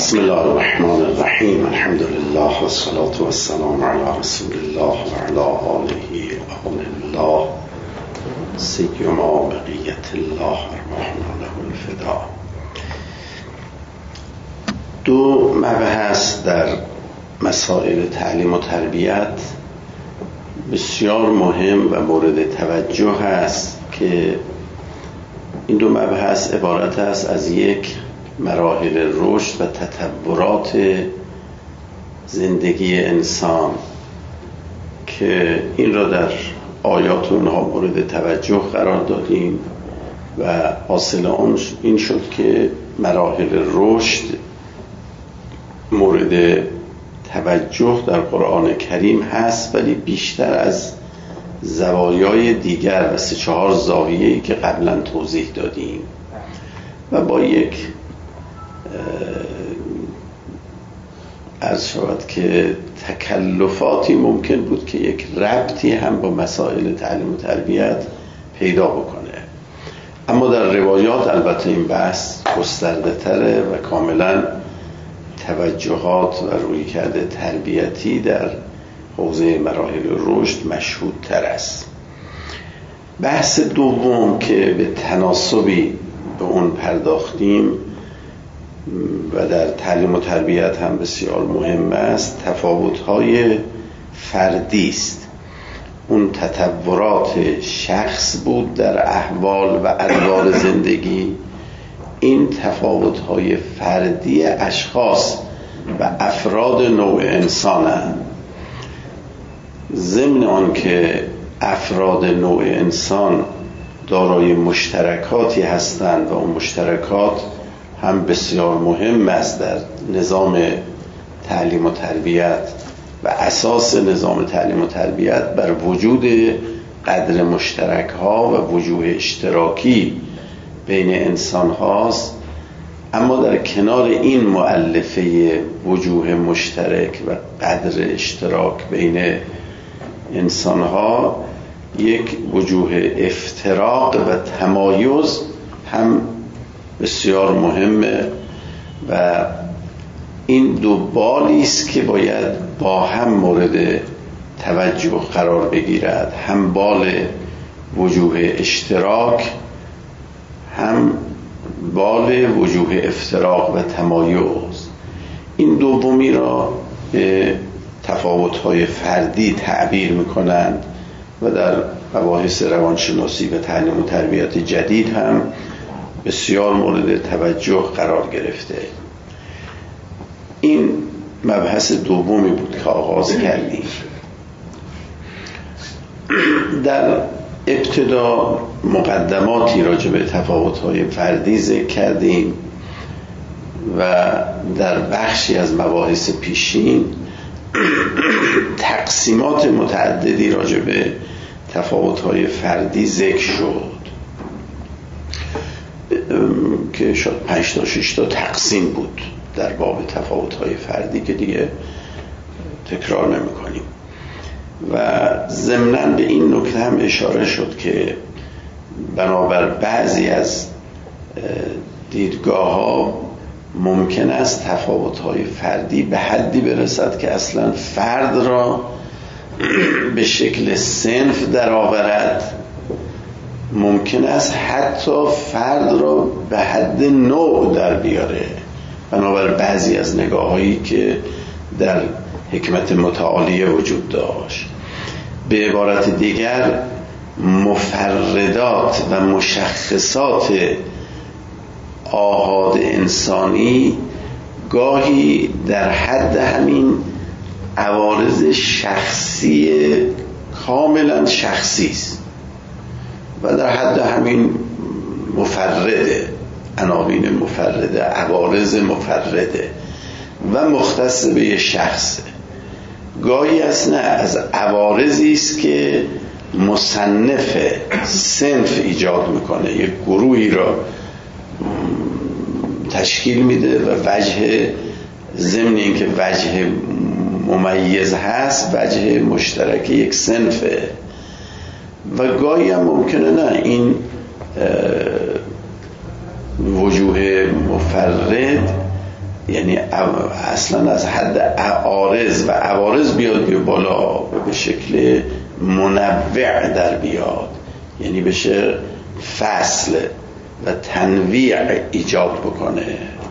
بسم الله الرحمن الرحیم. الحمد لله و الصلاة و السلام علی رسول الله و علی آله و الله سیما بقیت الله ارواحنا له الفدا. دو مبحث در مسائل تعلیم و تربیت بسیار مهم و مورد توجه است که این دو مبحث عبارت است از یک مراحل رشد و تطورات زندگی انسان که این را در آیات اونها مورد توجه قرار دادیم و حاصل آن این شد که مراحل رشد مورد توجه در قرآن کریم هست، ولی بیشتر از زوایای دیگر و 3-4 زاویه‌ای که قبلا توضیح دادیم و با یک عرض شود که تکلفاتی ممکن بود که یک ربطی هم با مسائل تعلیم و تربیت پیدا بکنه، اما در روایات البته این بحث گسترده تره و کاملا توجهات و رویکرد تربیتی در حوزه مراحل رشد مشهود تر است. بحث دوم که به تناسبی به اون پرداختیم و در تعلیم و تربیت هم بسیار مهم است، تفاوت‌های فردی است. اون تطورات شخص بود در احوال و ادوار زندگی. این تفاوت‌های فردی اشخاص و افراد نوع انسانند، ضمن آن که افراد نوع انسان دارای مشترکاتی هستند و اون مشترکات هم بسیار مهم است در نظام تعلیم و تربیت و اساس نظام تعلیم و تربیت بر وجود قدر مشترک ها و وجوه اشتراکی بین انسان هاست. اما در کنار این مؤلفه وجوه مشترک و قدر اشتراک بین انسان ها یک وجوه افتراق و تمایز هم بسیار مهمه و این دو بالی است که باید با هم مورد توجه قرار بگیرد، هم بال وجوه اشتراک هم بال وجوه افتراق و تمایز. این دومی را به تفاوت‌های فردی تعبیر می‌کنند و در مباحث روانشناسی و تعلیم و تربیت جدید هم بسیار مورد توجه قرار گرفته. این مبحث دومی بود که آغاز کردیم. در ابتدا مقدماتی راجع به تفاوت‌های فردی ذکر کردیم و در بخشی از مباحث پیشین تقسیمات متعددی راجع به تفاوت‌های فردی ذکر شد که شاید 5 تا 6 تا تقسیم بود در باب تفاوت‌های فردی که دیگه تکرار نمی‌کنیم و ضمناً به این نکته هم اشاره شد که بنابر بعضی از دیدگاه‌ها ممکن است تفاوت‌های فردی به حدی برسد که اصلاً فرد را به شکل صنف درآورد، ممکن است حتی فرد را به حد نوع در بیاره بنابر بعضی از نگاه‌هایی که در حکمت متعالیه وجود داشت. به عبارت دیگر مفردات و مشخصات آحاد انسانی گاهی در حد همین عوارض شخصی کاملا شخصی است و در حد همین مفرده، عناوین مفرده، عوارض مفرده و مختص به یه شخصه. گاهی است نه، از عوارضی است که مصنف صنف ایجاد میکنه، یک گروهی را تشکیل میده و وجه ضمن این که وجه ممیز هست وجه مشترک یک صنفه و گاهی هم ممکنه نه، این وجوه مفرد یعنی اصلا از حد عارض و عوارض بیاد بالا و به شکل منوع در بیاد، یعنی بشه فصل و تنویع ایجاد بکنه،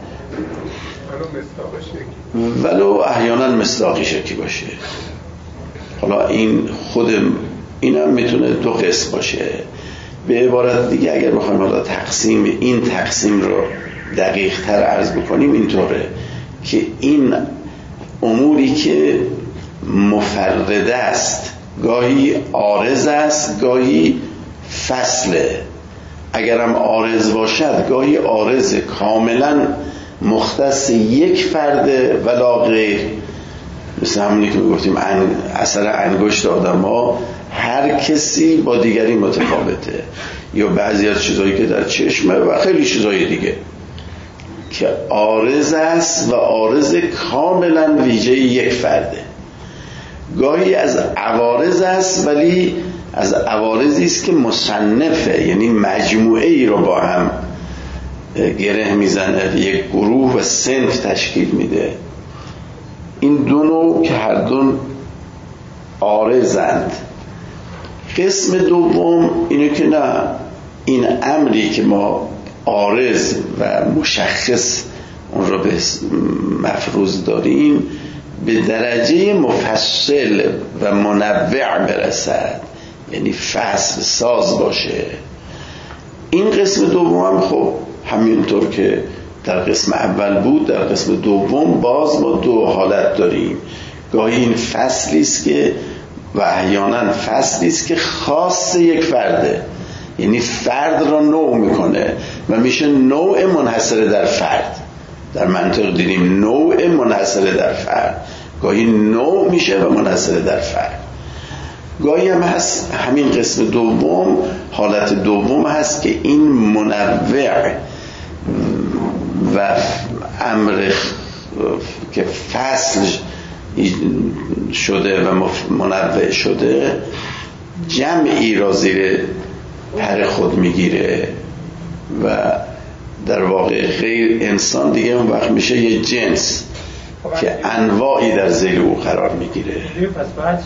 ولو احیانا مصداقی شکی باشه. حالا این خود این هم میتونه دو قسم باشه. به عبارت دیگه اگر بخوایم حالا تقسیم رو دقیق تر عرض بکنیم، اینطوره که این اموری که مفرده است گاهی عارض است، گاهی فصله. اگرم عارض باشد گاهی عارض کاملا مختص یک فرده ولا غیر، مثل همونی که میگفتیم اثر انگشت آدم ها هر کسی با دیگری متفاوته، یا بعضی از چیزایی که در چشمه و خیلی چیزای دیگه که عارض است و عارض کاملا ویژه یک فرده. گاهی از عوارض است ولی از عوارضی است که مصنفه، یعنی مجموعه ای رو با هم گره میزنه، یک گروه و صنف تشکیل میده. این دو نوع که هر دو عارضند. قسم دوم اینه که نه، این امری که ما عارض و مشخص اون رو به مفروض داریم به درجه مفصل و منوع برسد، یعنی فصل ساز باشه. این قسم دوم هم خب همینطور که در قسم اول بود، در قسم دوم باز ما دو حالت داریم. گاهی این فصلی است که و احیانا فصلی است که خاص یک فرده، یعنی فرد را نوع میکنه و میشه نوع منحصر در فرد. در منطق دیدیم نوع منحصر در فرد، گاهی نوع میشه و منحصر در فرد. گاهی هم هست همین قسم دوم، حالت دوم هست که این منوع و امر که فصل شده و منوع شده جمعی را زیر پر خود میگیره و در واقع غیر انسان دیگه اون وقت میشه یه جنس که انواعی در ذیل او قرار میگیره. پس باید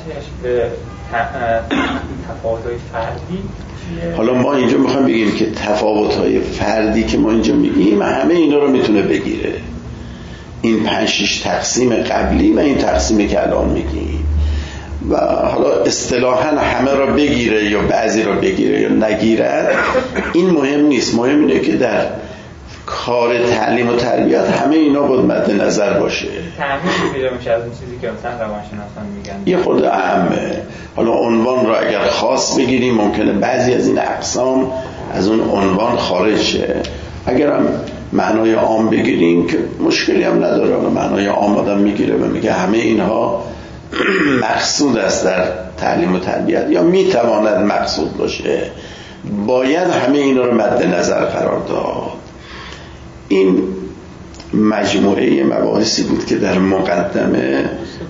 تفاوت‌های فردی چیه؟ حالا ما اینجا میخوایم بگیم که تفاوت‌های فردی که ما اینجا میگیم همه اینا رو میتونه بگیره، این 5-6 تقسیم قبلی و این تقسیمی که الان میگیم. و حالا اصطلاحاً همه را بگیره یا بعضی را بگیره یا نگیره این مهم نیست. مهم اینه که در کار تعلیم و تربیت همه اینا باید مد نظر باشه. تعمیم پیدا میشه از اون چیزی که مثلا روانشناسان میگن یه خود اهمه. حالا عنوان را اگر خاص بگیریم ممکنه بعضی از این اقسام از اون عنوان خارج شه. اگر هم معنای عام بگیریم که مشکلی هم نداره، معنای عام آدم میگیره و میگه همه اینها مقصود است در تعلیم و تربیت یا میتواند مقصود باشه، باید همه اینا رو مد نظر قرار داد. این مجموعه مباحثی بود که در مقدمه.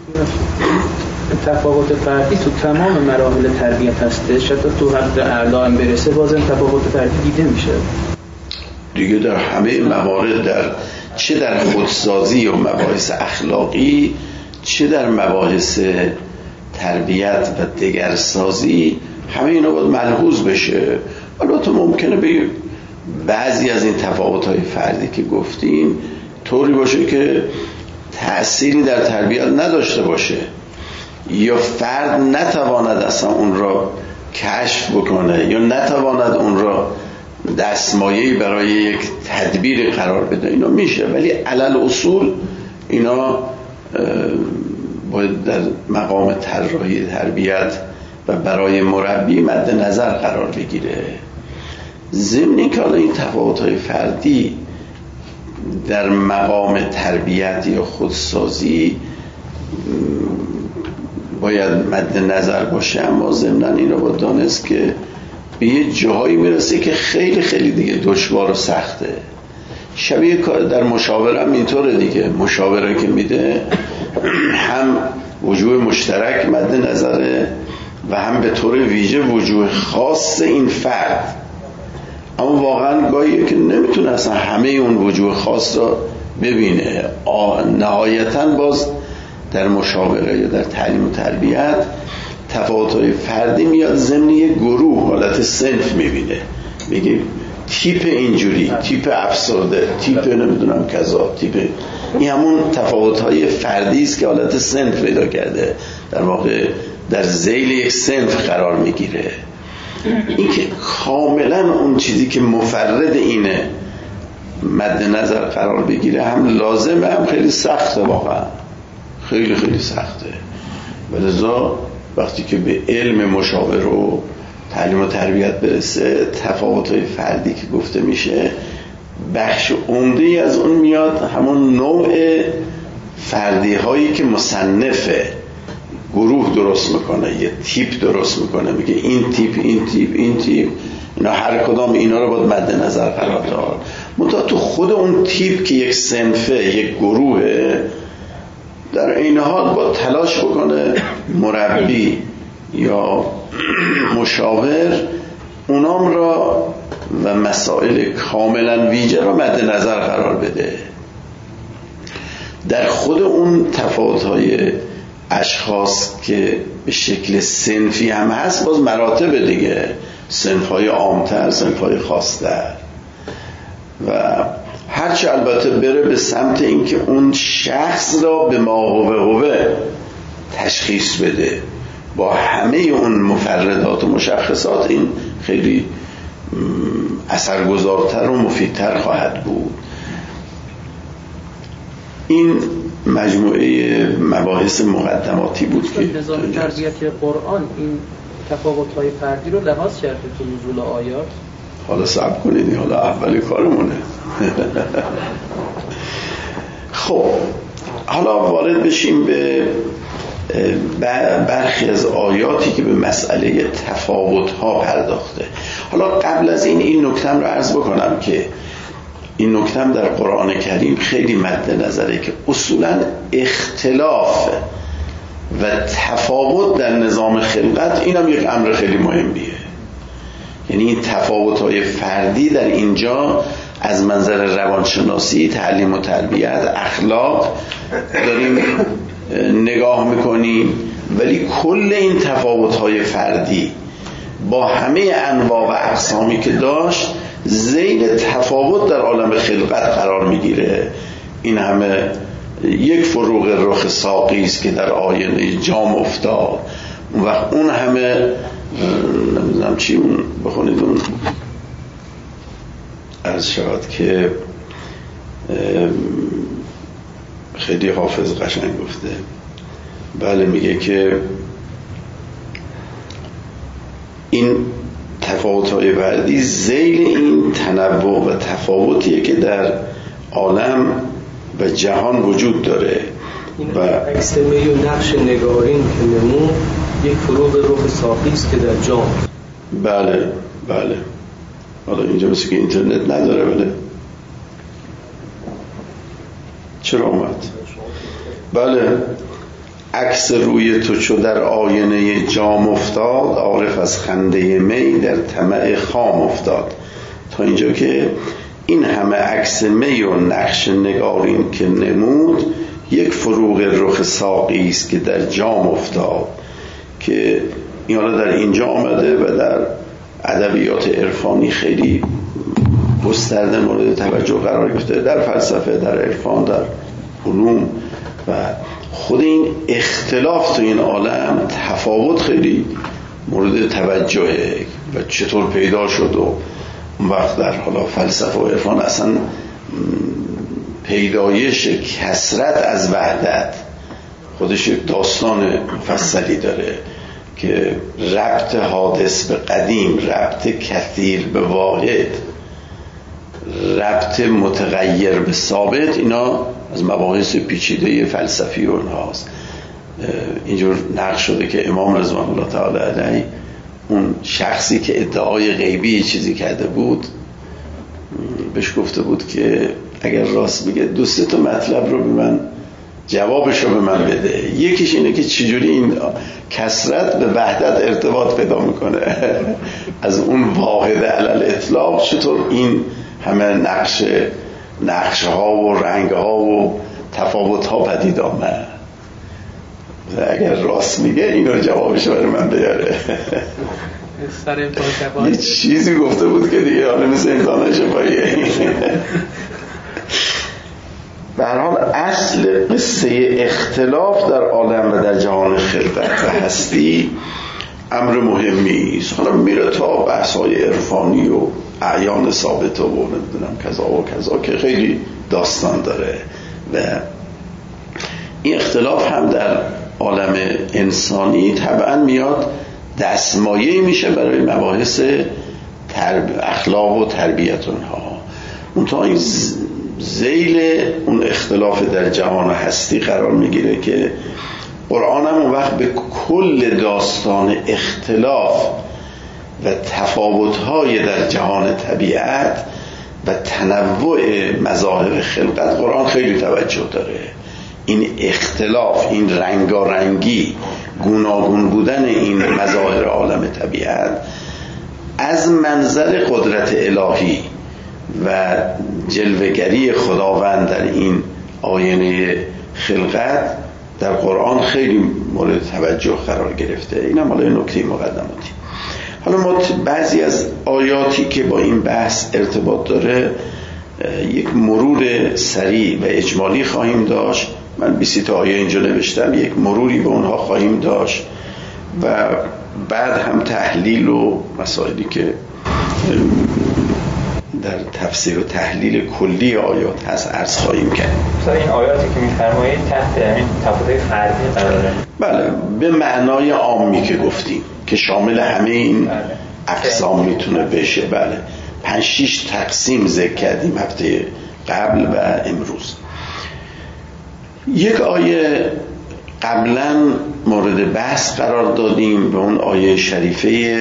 تفاوت فردی تو تمام مراحل تربیت هستش، حتی تو حد اعلا هم برسه بازم تفاوت فردی دیده میشه دیگه در همه موارد، در چه در خودسازی و مباحث اخلاقی، چه در مباحث تربیت و دگرسازی، همه اینا باید ملحوظ بشه. البته ممکنه به بعضی از این تفاوت‌های فردی که گفتیم طوری باشه که تأثیری در تربیت نداشته باشه یا فرد نتواند اصلا اون را کشف بکنه یا نتواند اون را دستمایه‌ای برای یک تدبیر قرار بده. اینا میشه، ولی علل اصول اینا باید در مقام طراحی تربیت و برای مربی مد نظر قرار بگیره. ضمن اینکه حالا این تفاوت‌های فردی در مقام تربیت یا خودسازی باید مد نظر باشه، اما ضمن این رو باید دانست که به یه جاهایی میرسه که خیلی خیلی دیگه دشوار و سخته. شبیه کار در مشاوره هم اینطوره دیگه. مشاوره که میده هم وجوه مشترک مد نظره و هم به طور ویژه وجوه خاص این فرد، اما واقعا گاهیه که نمیتونه اصلا همه اون وجوه خاص را ببینه. نهایتاً باز در مشاوره یا در تعلیم و تربیت تفاوت‌های فردی میاد ضمن یک گروه، حالت صنف میبینه، میگه تیپ اینجوری، تیپ افسرده، تیپ نمیدونم کذا، تیپ. این همون تفاوت‌های فردی است که حالت صنف پیدا کرده، در واقع در ذیل یک صنف قرار میگیره. این که کاملا اون چیزی که مفرد اینه مد نظر قرار بگیره هم لازمه، هم خیلی سخته، واقعا خیلی خیلی سخته. ولذا وقتی که به علم مشاوره و تعلیم و تربیت برسه، تفاوت‌های فردی که گفته میشه بخش عمده‌ای از اون میاد همون نوع فردی هایی که مصنفه گروه درست میکنه، یه تیپ درست میکنه، میگه این تیپ، این تیپ، این تیپ، اینا هر کدام اینا رو باید مد نظر قرار داد. منتها تو خود اون تیپ که یک صنفه، یک گروهه، در این حال با تلاش بکنه مربی یا مشاور اونام را و مسائل کاملا ویژه را مد نظر قرار بده. در خود اون تفاوت‌های اشخاص که به شکل صنفی هم هست، باز مراتب دیگه، صنف‌های عام‌تر، صنف‌های خاص‌تر، و هرچه البته بره به سمت اینکه اون شخص را به ماهوه تشخیص بده با همه اون مفردات و مشخصات، این خیلی اثرگذارتر و مفیدتر خواهد بود. این مجموعه مباحث مقدماتی بود که نظام تربیت قرآن این تفاوت‌های فردی رو لحاظ کرده تو نزول آیات. حالا صبر کنید، حالا اولی کارمونه. خب حالا وارد بشیم به برخی از آیاتی که به مسئله تفاوت‌ها پرداخته. حالا قبل از این نکته‌ام رو عرض بکنم که این نکته‌ام در قرآن کریم خیلی مد نظره که اصولاً اختلاف و تفاوت در نظام خلقت اینم یک امر خیلی مهمیه. یعنی این تفاوت‌های فردی در اینجا از منظر روانشناسی، تعلیم و تربیت، اخلاق داریم نگاه میکنیم، ولی کل این تفاوت‌های فردی با همه انواع و اقسامی که داشت ذیل تفاوت در عالم خلقت قرار میگیره. این همه یک فروغ رخ ساقی است که در آینه جام افتاد، اون وقت اون همه نمیدونم چی، اون بخونید، اون عرض شود که خیلی حافظ قشنگ گفته، بله، میگه که این تفاوت‌های فردی ذیل این تنوع و تفاوتیه که در عالم و جهان وجود داره. و عکس می و نقش نگارین که نمود یک فروغ رخ ساقی است که در جام. بله بله. حالا اینجا مثل که اینترنت نداره، بله. چرا اومد؟ بله. عکس روی تو چو در آینه جام افتاد، عارف از خنده می در طمع خام افتاد. تا اینجا که این همه عکس می و نقش نگارین که نمود یک فروغ رخ ساقی است که در جام افتاد، که این حالا در اینجا آمده و در ادبیات عرفانی خیلی گسترده مورد توجه قرار گرفته، در فلسفه، در عرفان، در علوم. و خود این اختلاف تو این عالم، تفاوت خیلی مورد توجهه و چطور پیدا شد. و اون وقت در حالا فلسفه و عرفان اصلا پیدایش کثرت از وحدت خودش یک داستان مفصلی داره که ربط حادث به قدیم، ربط کثیر به واحد، ربط متغیر به ثابت، اینا از مباحث پیچیده فلسفی و اونهاست. اینجور نقش شده که امام رضوان الله تعالی علیه، اون شخصی که ادعای غیبی چیزی کرده بود، بهش گفته بود که اگر راست بگه دو سه تا مطلب رو به من، جوابش رو به من بده. یکیش اینه که چجوری این کثرت به وحدت ارتباط پیدا میکنه از اون واحد علل اطلاق، چطور این همه نقش نقش ها و رنگ ها و تفاوت ها پدید آمد. اگر راست میگه اینو جوابش برای من بیاره. یه چیزی گفته بود که دیگه حالا مثل امتحان شفاییه. به هر حال اصل قصه اختلاف در عالم و در جهان خلقت و هستی امر مهمی است. حالا میره تا بحث‌های عرفانی و اعیان ثابته و نمیدونم کذا و کذا که خیلی داستان داره و این اختلاف هم در عالم انسانی طبعا میاد دستمایه میشه برای مباحث اخلاق و تربیت اونها. منتها این ذیل اون اختلاف در جهان هستی قرار میگیره که قرآن هم اون وقت به کل داستان اختلاف و تفاوت‌های در جهان طبیعت و تنوع مظاهر خلقت قرآن خیلی توجه داره. این اختلاف، این رنگارنگی، گوناگون بودن این مظاهر عالم طبیعت از منظر قدرت الهی و جلوه‌گری خداوند در این آینه خلقت در قرآن خیلی مورد توجه قرار گرفته. این هم حالا نکته مقدماتی. حالا ما بعضی از آیاتی که با این بحث ارتباط داره یک مرور سریع و اجمالی خواهیم داشت. من 20 تا آیه اینجا نوشتم، یک مروری به اونها خواهیم داشت و بعد هم تحلیل و مسائلی که در تفسیر و تحلیل کلی آیات هست عرض خواهیم کرد. مثلا این آیاتی که می‌فرمایید تحت همین تفاوت فردی قراره؟ بله، به معنای عامی که گفتیم که شامل همه این اقسام میتونه بشه. بله، 5-6 تقسیم ذکر کردیم هفته قبل و امروز. یک آیه قبلا مورد بحث قرار دادیم به اون آیه شریفه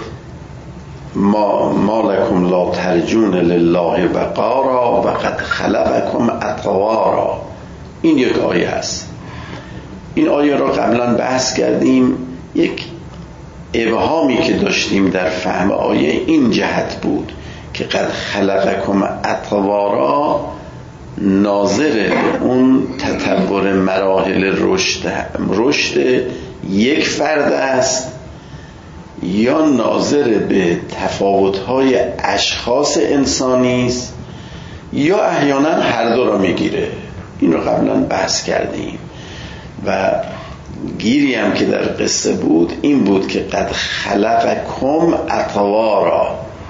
ما لکم لا ترجون لله وقارا و قد خلقکم اطوارا. این یک آیه هست. این آیه را قبلا بحث کردیم. یک ابهامی که داشتیم در فهم آیه این جهت بود که قد خلقکم اطوارا ناظر اون تطور مراحل رشد یک فرد است یا ناظر به تفاوت‌های اشخاص انسانی است یا احیانا هر دو را میگیره. این رو قبلا بحث کردیم و گیری هم که در قصه بود این بود که قد خلقکم اطوارا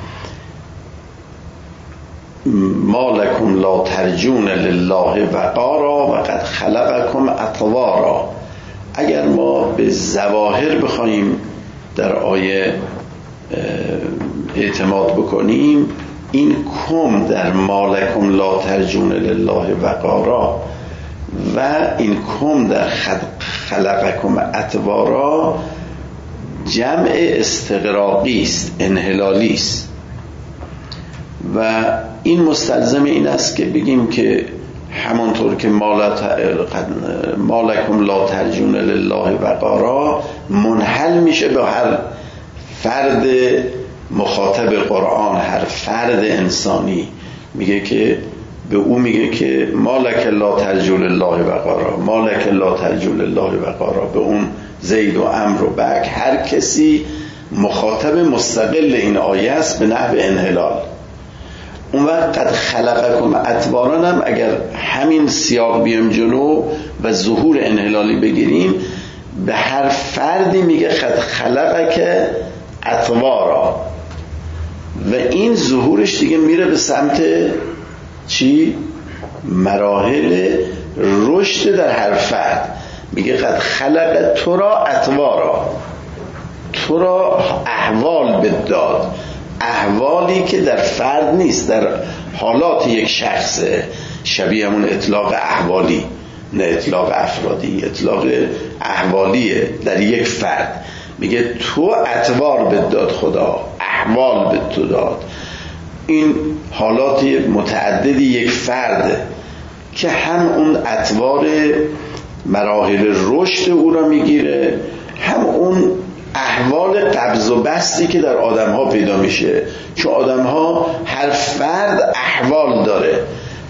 ما لکم لا ترجون لله وقارا و قد خلقکم اطوارا. اگر ما به ظواهر بخوایم در آیه اعتماد بکنیم، این کم در ما لکم لا ترجون لله وقارا و این کم در خلقکم اطوارا جمع استغراقی است، انحلالی است و این مستلزم این است که بگیم که همانطور که ما لکم لا ترجون لله وقارا منحل میشه به هر فرد مخاطب قرآن، هر فرد انسانی. میگه که به او میگه که ما لک لا ترجون لله وقارا، ما لک لا ترجون لله وقارا، به اون زید و عمرو و بک هر کسی مخاطب مستقل این آیه است به نحو انحلال. اون وقت قد خلقکم اطوارا هم اگر همین سیاق بیام جلو و ظهور انحلالی بگیریم، به هر فردی میگه قد خلقک اطوارا و این ظهورش دیگه میره به سمت چی؟ مراحل رشد در هر فرد. میگه قد خلق تو را اطوارا، تو را احوال بداد، احوالی که در فرد نیست، در حالات یک شخصه، شبیه همون اطلاق احوالی، نه اطلاق افرادی، اطلاق احوالیه در یک فرد. میگه تو اطوار بداد خدا، احوال به تو داد. این حالات متعددی یک فرد که هم اون اطوار مراحل رشد او را میگیره، هم اون احوال قبض و بستی که در آدم ها پیدا میشه. چون آدم ها هر فرد احوال داره،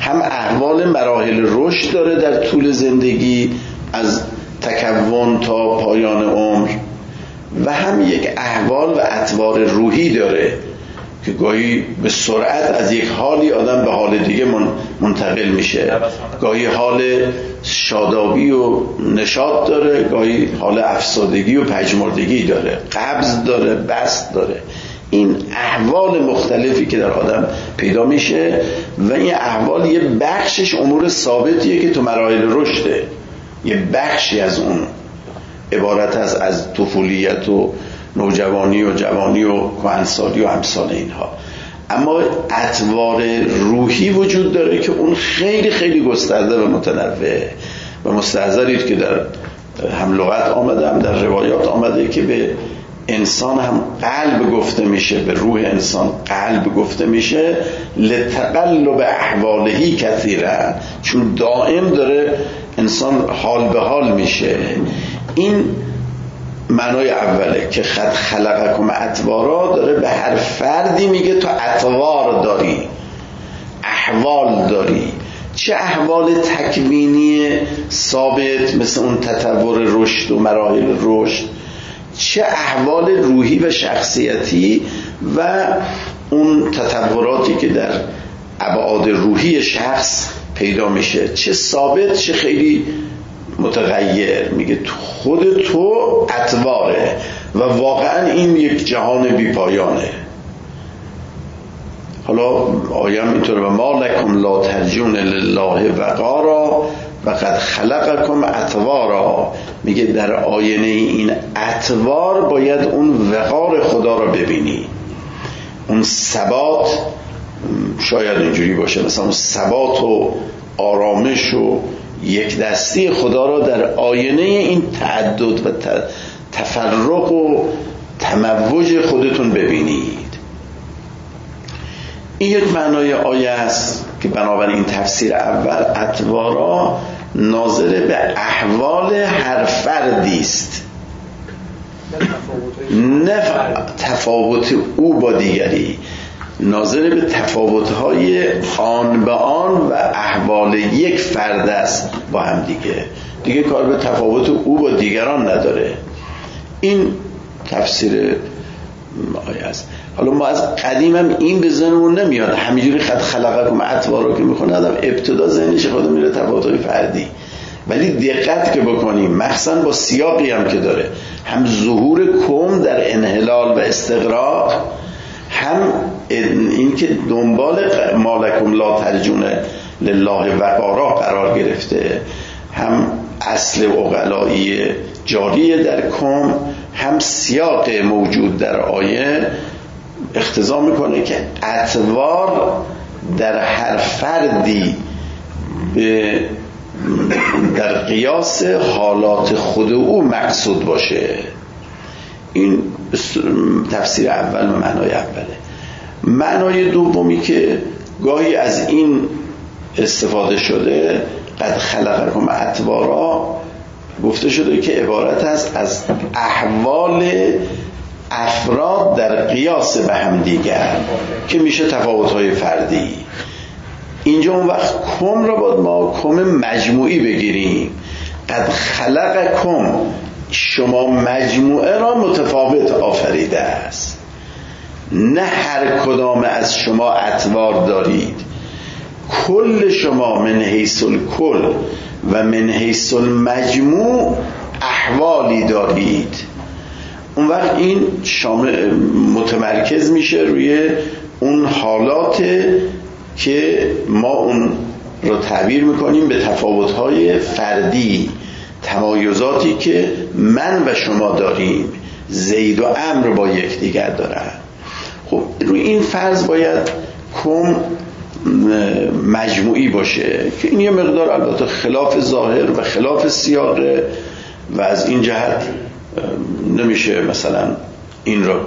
هم احوال مراحل رشد داره در طول زندگی از تکون تا پایان عمر، و هم یک احوال و اطوار روحی داره که گاهی به سرعت از یک حالی آدم به حال دیگه منتقل میشه، گاهی حال شادابی و نشاط داره، گاهی حال افسردگی و پژمردگی داره، قبض داره، بسط داره. این احوال مختلفی که در آدم پیدا میشه و این احوال یه بخشش امور ثابتیه که تو مراحل رشده، یه بخشی از اون عبارت از طفولیت و نوجوانی و جوانی و کهنسالی و امثال اینها. اما اطوار روحی وجود داره که اون خیلی خیلی گسترده و متنوع و مستحضرید که در هم لغت آمده هم در روایات آمده که به انسان هم قلب گفته میشه، به روح انسان قلب گفته میشه، لتقلب احوالهی کثیرا، چون دائم داره انسان حال به حال میشه. این معنای اوله که خد خلقکم اطوارا، داره به هر فردی میگه تو اطوار داری، احوال داری. چه احوال تکوینی ثابت مثل اون تطور رشد و مراحل رشد، چه احوال روحی و شخصیتی و اون تطوراتی که در ابعاد روحی شخص پیدا میشه، چه ثابت چه خیلی متغیر. میگه خود تو اطواره و واقعا این یک جهان بی پایانه. حالا آیه اینطوره و ما لکم لا ترجون لله وقارا و قد خلقکم اطوارا. میگه در آینه این اطوار باید اون وقار خدا رو ببینی، اون ثبات. شاید اینجوری باشه مثلا اون ثبات و آرامش و یک دستی خدا را در آینه این تعدد و تفرق و تموج خودتون ببینید. این یک معنای آیه است که بنابراین این تفسیر اول اطوارا ناظر به احوال هر فردی است، نه تفاوت او با دیگری، ناظر به تفاوت‌های آن به آن و احوال یک فرد است با هم دیگه کار به تفاوت او با دیگران نداره. این تفسیر آیه است. حالا ما از قدیم هم این به ذهنمون نمیاد، همینجوری خد خلقکم اطوارا که میخونه آدم ابتدا ذهنش خود میره تفاوت‌های فردی، ولی دقت که بکنیم مخصوصا با سیاقی هم که داره، هم ظهور کم در انحلال و استغراق، هم این که دنبال مالکم لا ترجون لله وقارا قرار گرفته، هم اصل عقلایی جاری در کم، هم سیاق موجود در آیه اقتضا میکنه که اطوار در هر فردی در قیاس حالات خود او مقصود باشه. این تفسیر اول و معنای اوله. معنای دومی که گاهی از این استفاده شده، قد خلقکم اطوارا، گفته شده که عبارت است از احوال افراد در قیاس به هم دیگر که میشه تفاوت‌های فردی. اینجا اون وقت کم را باید ما کم مجموعی بگیریم. قد خلقکم، شما مجموعه را متفاوت آفریده است، نه هر کدام از شما اطوار دارید، کل شما من حیث الکل و من حیث المجموع احوالی دارید. اون وقت این شامل متمرکز میشه روی اون حالات که ما اون رو تعبیر میکنیم به تفاوت‌های فردی، تمایزاتی که من و شما داریم، زید و عمرو با یکدیگر دارن. خب روی این فرض باید کم مجموعی باشه که این یه مقدار البته خلاف ظاهر و خلاف سیاقه و از این جهت نمیشه مثلا این رو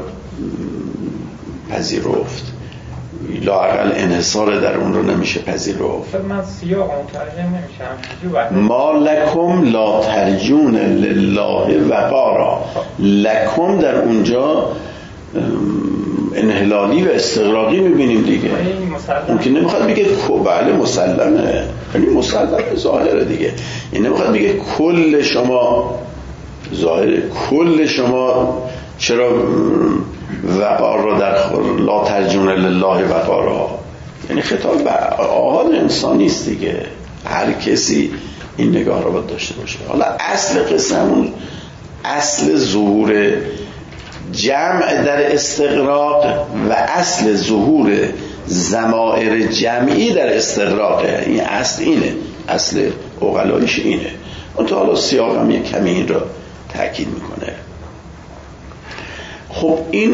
پذیرفت، لااقل انحصار در اون رو نمیشه پذیرفت. من سیاق مترجم نمیشم. ما لکم لا ترجون لله وقارا، لکم در اونجا انحلالی و استغراقی میبینیم دیگه. اون که نمیخواد بگه بله مسلمه، یعنی مسلمه ظاهره دیگه، یعنی نمیخواد بگه کل شما ظاهره، کل شما چرا وقار را در لا ترجون لله وقارها، یعنی خطاب به آحاد انسانی است دیگه، هر کسی این نگاه را باید داشته باشه. حالا اصل قصه همون اصل ظهور جمع در استغراق و اصل ظهور ضمائر جمعی در استغراقه. این اصل اینه، اصل عقلایش اینه. اون تا حالا سیاق هم یک کمی این را تأکید میکنه. خب این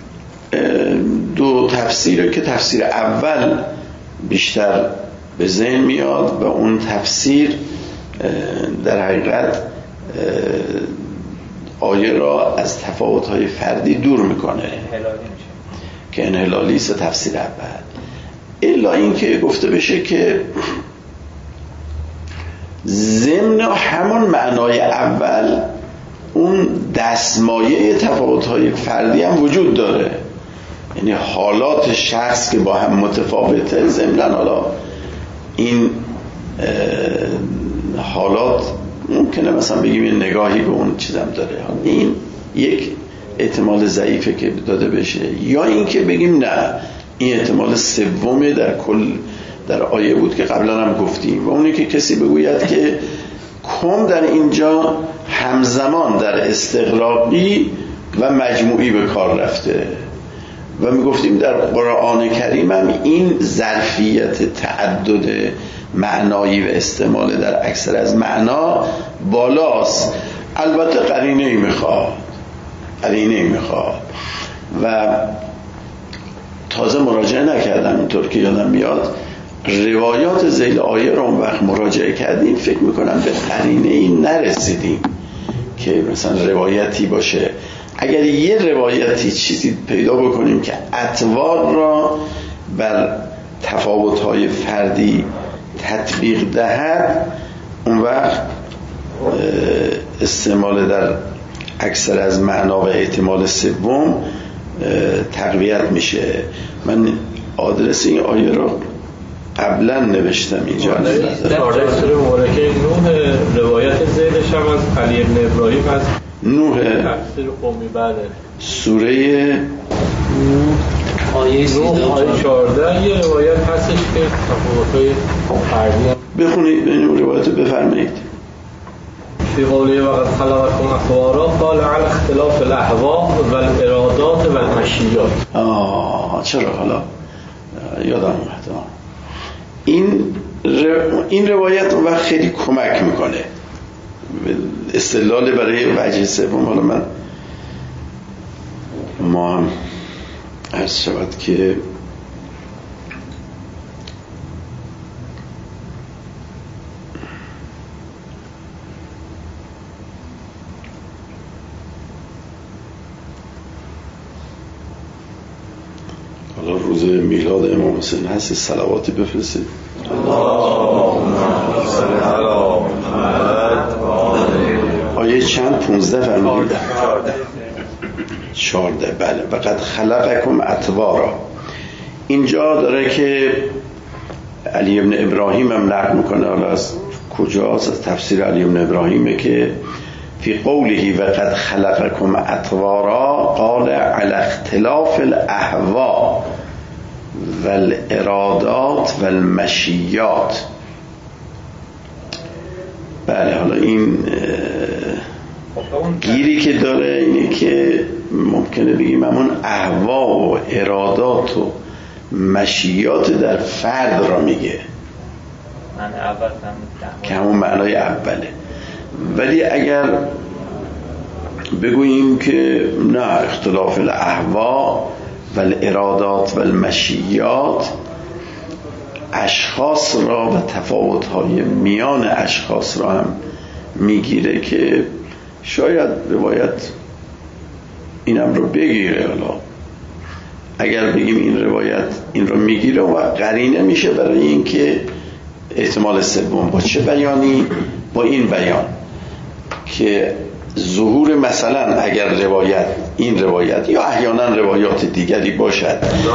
دو تفسیره که تفسیر اول بیشتر به ذهن میاد و اون تفسیر در حقیقت آیه را از تفاوت‌های فردی دور میکنه که انحلالی است تفسیر اول. الا این که گفته بشه که ضمن همون معنای اول اون دستمایه تفاوت‌های فردی هم وجود داره، یعنی حالات شخص که با هم متفاوته. ضمن حالا این حالات ممکنه مثلا بگیم این نگاهی به اون چیزم داره، این یک احتمال ضعیفه که داده بشه، یا این که بگیم نه این احتمال سومی در کل در آیه بود که قبلا هم گفتیم، و اونی که کسی بگوید که کم در اینجا همزمان در استغراقی و مجموعی به کار رفته و میگفتیم در قرآن کریم هم این ظرفیت تعدد معنایی و استعمال در اکثر از معنا بالاست. البته قرینه‌ای میخواد و تازه مراجعه نکردم، اینطور که یادم میاد روایات ذیل آیه رو اون وقت مراجعه کردیم، فکر میکنم به قرینه‌ای نرسیدیم که مثلا روایتی باشه. اگر یه روایتی چیزی پیدا بکنیم که اطوار را بر تفاوت‌های فردی تطبیق دهد، اون وقت استعمال در اکثر از معنا و احتمال سوم تقویت میشه. من آدرس این آیه رو قبلا نوشتم اینجا. در سوره مبارکه نوح روایت زیدش هم از علی ابن ابراهیم از نوح تفسیر قومی بله سوره آیه 14 یه روایت هستش که تفاوت‌های فردی بخونید این روایت بفرمایید. فی قوله وقد خلقکم اطوارا قال علی اختلاف الاهواء و الارادات و المشیات. چرا حالا یادم اومد این روایت اون وقت خیلی کمک میکنه استدلال برای وجه سوم. حالا ما هم عرض شود که حالا روز میلاد امام حسین هست، صلواتی بفرستید. آیه چند 15 فرمودید 14 بله. وقد خلقکم اطوارا. اینجا داره که علی ابن ابراهیم هم نقل میکنه، حالا از کجاست؟ از تفسیر علی ابن ابراهیمه که فی قوله وقد خلقکم اطوارا قال علی اختلاف الاهواء والارادات والمشیات. بله حالا این گیری که داره اینه که ممکنه بگیم همون اهوا و ارادات و مشیات در فرد را میگه که همون معنای اوله. ولی اگر بگوییم که نه اختلاف الاهوا و الارادات و المشیات اشخاص را و تفاوت‌های میان اشخاص را هم میگیره، که شاید روایت اینم رو بگیره. حالا اگر بگیم این روایت این رو میگیره و قرینه میشه برای اینکه احتمال سوم با چه بیانی؟ با این بیان که ظهور مثلا اگر روایت، این روایت یا احیانا روایات دیگری باشد.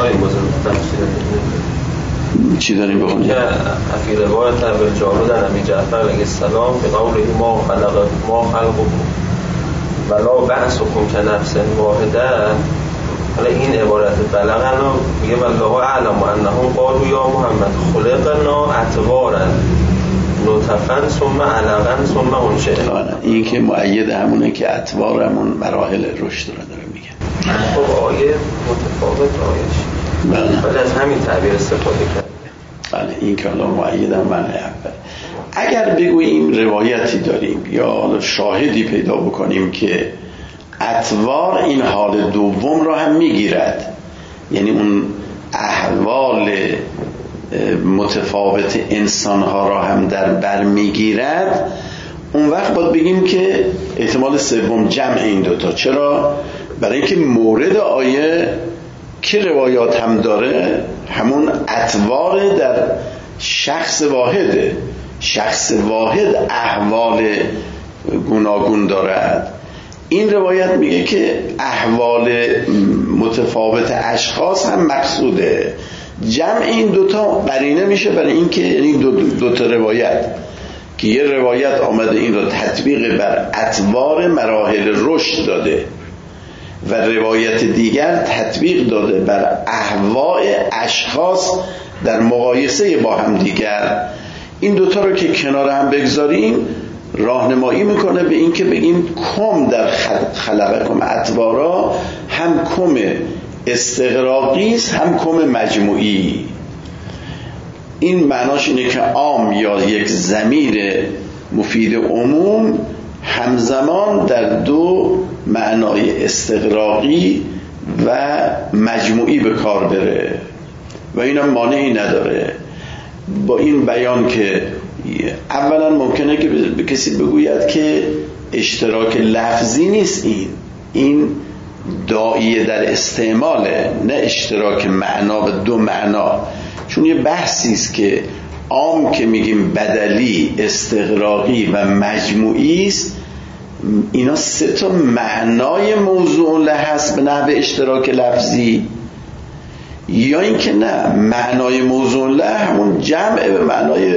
چی داریم بخونیم؟ فی روایت ابو جارود عن ابی جعفر علیه السلام به قوله ما خلق ولا بعثکم کنفس واحده. حالا این عبارت بلغنا میگه والله اعلم انهم قالوا یا محمد خلقنا اطوارا نطفا ثم علقا ثم انشأ. این که مؤید همونه که اطوار همون مراحل رشد رو داره میگه. خب آیه متفاوت آیش ولی از همین تعبیر استفاده کرد. بله این که الان مؤید هم معنی اول. اگر بگوییم روایتی داریم یا شاهدی پیدا بکنیم که اطوار این حال دوم را هم میگیرد، یعنی اون احوال متفاوت انسانها را هم در بر میگیرد، اون وقت باید بگیم که احتمال سوم جمع این دوتا. چرا؟ برای اینکه مورد آیه که روایات هم داره همون اطوار در شخص واحده. شخص واحد احوال گوناگون دارد. این روایت میگه که احوال متفاوت اشخاص هم مقصوده. جمع این دوتا قرینه میشه برای اینکه یعنی دوتا روایت که یه روایت آمده این رو تطبیق بر اطوار مراحل رشد داده و روایت دیگر تطبیق داده بر احوال اشخاص در مقایسه با هم دیگر. این دوتا رو که کنار هم بگذاریم راهنمایی میکنه به این که بگیم کم در خلقکم اطوارا هم کم استغراقی است هم کم مجموعی. این معناش اینه که عام یا یک ضمیر مفید عموم همزمان در دو معنای استغراقی و مجموعی به کار بره و اینم مانعی نداره. با این بیان که اولا ممکنه که به کسی بگوید که اشتراک لفظی نیست، این داعیه در استعماله، نه اشتراک معنا و دو معنا. چون یه بحثی است که عام که میگیم بدلی، استغراقی و مجموعی است، اینا سه تا معنای موضوع له هست به نحو اشتراک لفظی، یا اینکه نه معنای موضوع له همون جمع به معنای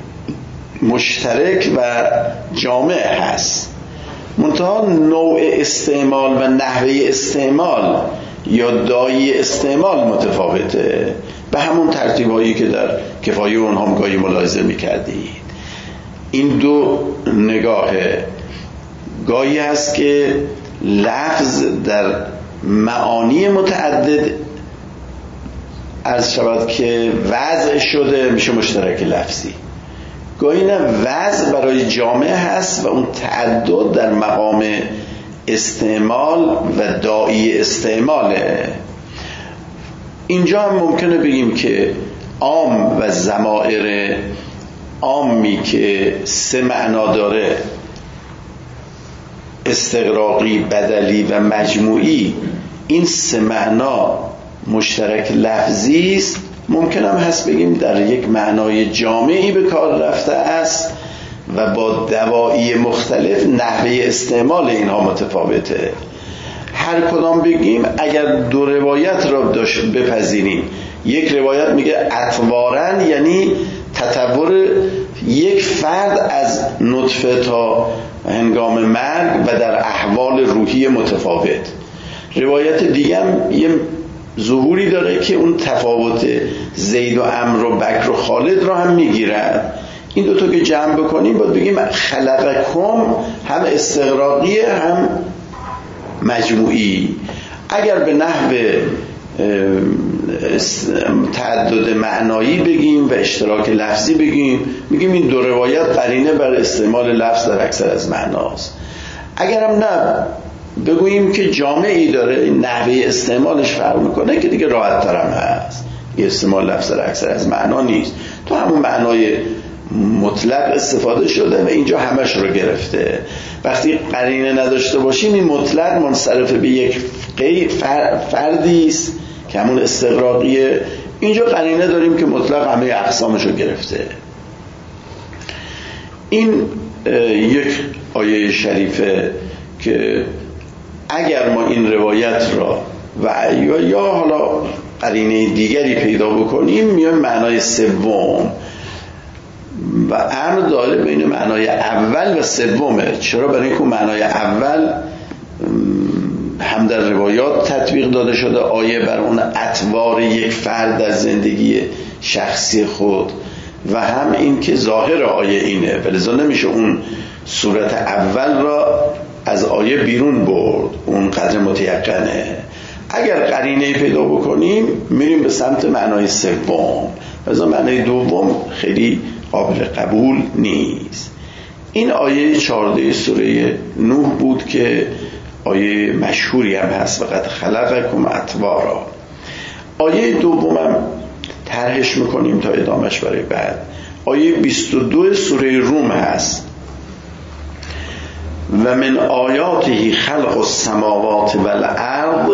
مشترک و جامع هست. منتها نوع استعمال و نحوه استعمال یا دایی استعمال متفاوته، به همون ترتیبایی که در کفایه اونها هم گاهی ملاحظه میکردید. این دو نگاه گاهی هست که لفظ در معانی متعدد عرض شود که وضع شده میشه مشترک لفظی، گاهی نه وضع برای جامع هست و اون تعدد در مقام استعمال و داعی استعماله. اینجا هم ممکنه بگیم که عام و ضمائر عامی که سه معنا داره، استغراقی، بدلی و مجموعی، این سه معنا مشترک لفظی است. ممکن هم هست بگیم در یک معنای جامعی به کار رفته است و با دواعی مختلف نحوه استعمال اینها متفاوته. هر کدام بگیم اگر دو روایت را بپذیریم، یک روایت میگه اطوارن یعنی تطور یک فرد از نطفه تا هنگام مرگ و در احوال روحی متفاوت. روایت دیگه هم یه ظهوری داره که اون تفاوت زید و عمرو و بکر و خالد رو هم میگیرد. این دوتا که جمع بکنیم باید بگیم خلقکم هم استغراقی هم مجموعی. اگر به نحو تعدد معنایی بگیم و اشتراک لفظی بگیم، میگیم این دو روایت قرینه بر استعمال لفظ در اکثر از معناست. اگر هم نه بگوییم که جامعی داره، نحوه استعمالش فرق میکنه که دیگه راحت تر هم هست، یه استعمال لفظ در اکثر از معنا نیست، تو همون معنای مطلق استفاده شده و اینجا همش رو گرفته. وقتی قرینه نداشته باشیم این مطلق منصرف به یک فردی است که همون استغراقیه. اینجا قرینه داریم که مطلق همه اقسامش رو گرفته. این یک آیه شریفه که اگر ما این روایت را و یا حالا قرینه دیگری پیدا بکنیم میایم معنای سوم و امر داره بین معنای اول و سومه. چرا؟ برای اینکه معنای اول هم در روایات تطبیق داده شده، آیه بر اون اطوار یک فرد از زندگی شخصی خود، و هم این که ظاهر آیه اینه، ولذا نمیشه اون صورت اول را از آیه بیرون برد، اون قدر متیقنه. اگر قرینه پیدا بکنیم میریم به سمت معنای سوم، ولذا معنای دوم خیلی قابل قبول نیست. این آیه 14 سوره نوح بود که آیه مشهوری هم هست، وقد خلقکم اطوارا. آیه دومم طرحش میکنیم تا ادامش برای بعد. آیه 22 سوره روم هست، و من آیاته خلق السماوات والارض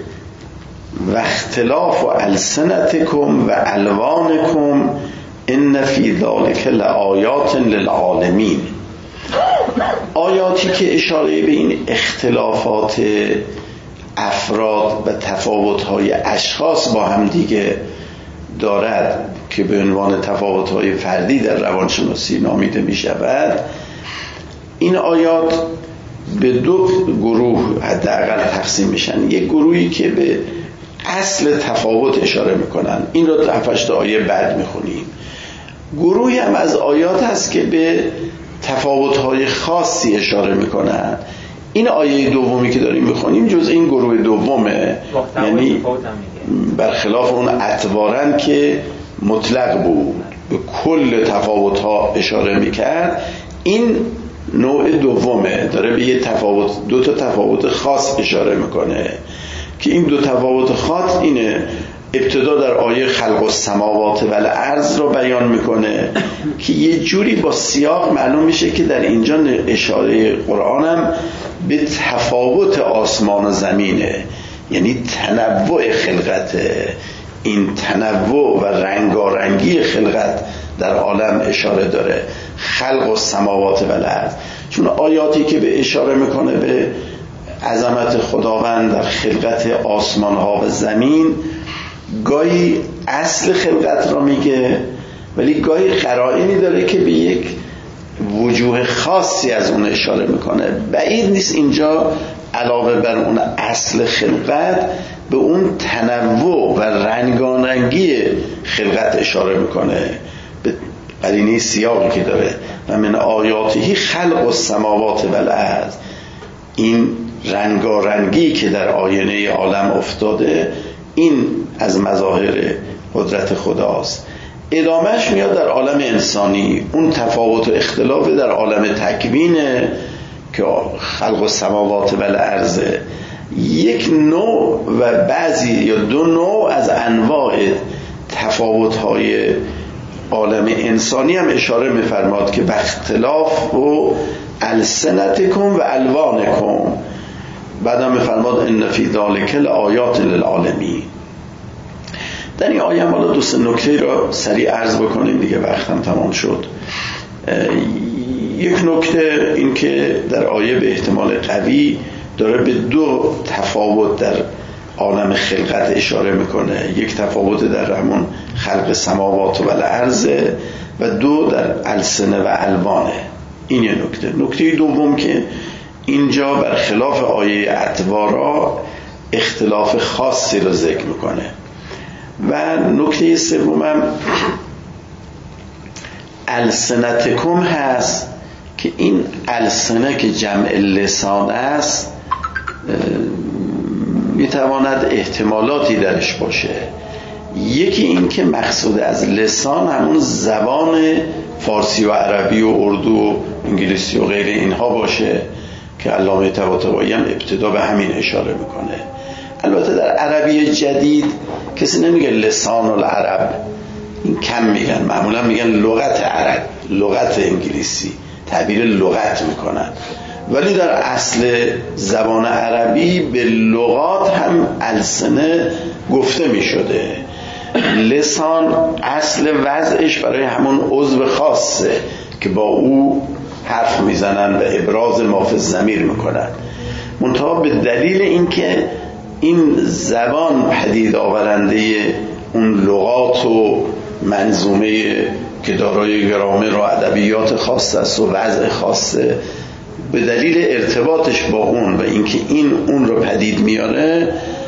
و اختلاف السنتکم و الوانکم ان فی ذلک لآیات للعالمین. آیاتی که اشاره به این اختلافات افراد و تفاوت‌های اشخاص با هم دیگه دارد که به عنوان تفاوت‌های فردی در روانشناسی نامیده می شود. این آیات به دو گروه حداقل تقسیم میشن. یک گروهی که به اصل تفاوت اشاره میکنن، این رو تا 7 آیه بعد میخونیم. گروهی هم از آیات هست که به تفاوت‌های خاصی اشاره میکنن. این آیه دومی که داریم میخونیم جز این گروه دومه، یعنی برخلاف اون اطوارن که مطلق بود به کل تفاوت‌ها اشاره میکرد، این نوع دومه، داره به یه تفاوت، دو تا تفاوت خاص اشاره میکنه که این دو تفاوت خاص اینه. ابتدا در آیه خلق السماوات والارض رو بیان میکنه که یه جوری با سیاق معلوم میشه که در اینجا اشاره قرآن هم به تفاوت آسمان و زمینه، یعنی تنوع خلقته. این تنوع و رنگارنگی خلقت در عالم اشاره داره، خلق السماوات والارض. چون آیاتی که به اشاره میکنه به عظمت خداوند در خلقت آسمان ها و زمین، گاهی اصل خلقت را میگه ولی گاهی قرائنی داره که به یک وجوه خاصی از اون اشاره میکنه. بعید نیست اینجا علاوه بر اون اصل خلقت به اون تنوع و رنگارنگی خلقت اشاره میکنه، به قرینه سیاقی که داره. و من آیاته خلق السماوات والارض، این رنگارنگی که در آینه عالم افتاده، این از مظاهر قدرت خداست. ادامهش میاد در عالم انسانی، اون تفاوت و اختلاف در عالم تکوینه که خلق السماوات والارض یک نوع و بعضی یا دو نوع از انواع تفاوت‌های عالم انسانی هم اشاره می‌فرماد که باختلاف و السنتکم و الوانکم. بعدم می‌فرماد ان فی ذلک لآیات للعالمین. در این آیه هم حالا 2-3 نکته را سریع عرض بکنیم دیگه، وقتم تمام شد. یک نکته این که در آیه به احتمال قوی داره به دو تفاوت در عالم خلقت اشاره میکنه. یک تفاوت در همون خلق سماوات و الارض و دو در السنه و الوانه. این یه نکته. نکته دوم که اینجا برخلاف آیه اطوارا اختلاف خاصی رو ذکر میکنه. و نکته سومم السنتکم هست که این السنه که جمع لسان است میتواند احتمالاتی درش باشه. یکی این که مقصود از لسان همون زبان فارسی و عربی و اردو و انگلیسی و غیر اینها باشه که علامه طباطبایی هم ابتدا به همین اشاره میکنه. البته در عربی جدید کسی نمیگه لسان العرب، این کم میگن، معمولا میگن لغت عرب، لغت انگلیسی، تعبیر لغت میکنن. ولی در اصل زبان عربی به لغات هم السنه گفته میشده. لسان اصل وضعش برای همون عضو خاصه که با او حرف میزنن و ابراز ما فی الضمیر میکنن، منتها به دلیل اینکه این زبان پدید آورنده اون لغات و منظومه که دارای گرامر و ادبیات خاص است و وضع خاصه، به دلیل ارتباطش با اون و اینکه این اون رو پدید میاره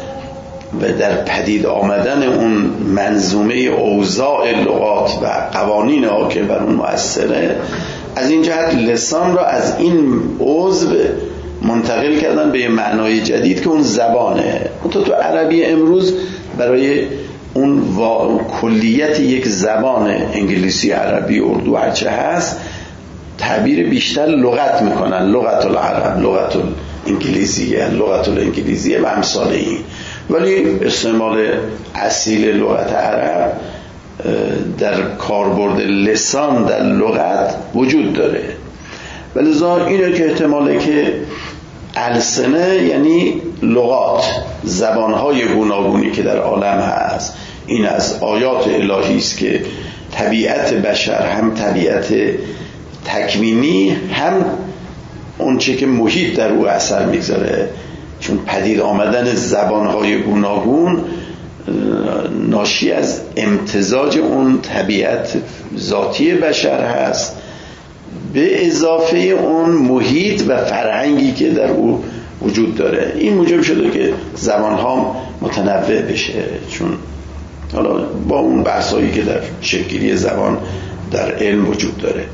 و در پدید آمدن اون منظومه اوضاع لغات و قوانین حاکم بر اون مؤثره، از این جهت لسان را از این عضو منتقل کردن به یه معنای جدید که اون زبانه. تو عربی امروز برای اون کلیت یک زبان، انگلیسی، عربی، اردو، هرچه هست، تعبیر بیشتر لغت میکنن، لغت العرب، لغت الانگلیزیه، لغت الانگلیزیه و امثال این، ولی استعمال اصیل لغت عرب در کاربرد لسان در لغت وجود داره. ولذا اینه که احتماله که السنه یعنی لغات، زبانهای گوناگونی که در عالم هست. این از آیات الهی است که طبیعت بشر، هم طبیعت تکوینی، هم اون چه که محیط در او اثر میگذاره، چون پدید آمدن زبانهای گوناگون ناشی از امتزاج اون طبیعت ذاتی بشر هست به اضافه اون محیط و فرهنگی که در او وجود داره. این موجب شده که زبانها متنوع بشه، چون حالا با اون بحثایی که در شکلی زبان در علم وجود داره.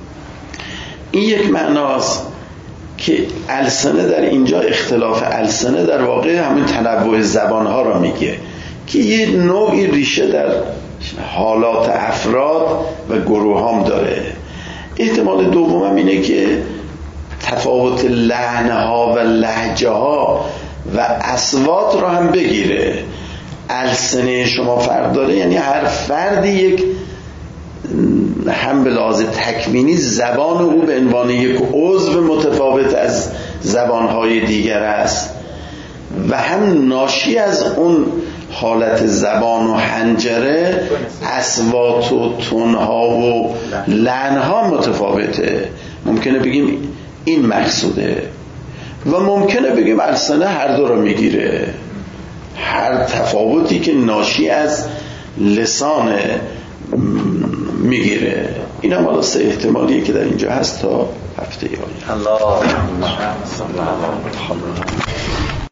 این یک معناست که السنه در اینجا، اختلاف السنه در واقع همین تنوع زبانها را میگه که یه نوعی ریشه در حالات افراد و گروه هم داره. احتمال دومم اینه که تفاوت لحنها و لهجه ها و اصوات را هم بگیره. السنه شما فرق داره، یعنی هر فردی یک، هم به لحاظ تکوینی زبان او به عنوان یک عضو متفاوت از زبانهای دیگر است و هم ناشی از اون حالت زبان و حنجره اصوات و تونها و لحنها متفاوته. ممکنه بگیم این مقصوده و ممکنه بگیم السنه هر دو رو میگیره، هر تفاوتی که ناشی از لسان میگیره. این هم حالا سه احتمالیه که در اینجا هست تا هفته آینده. الله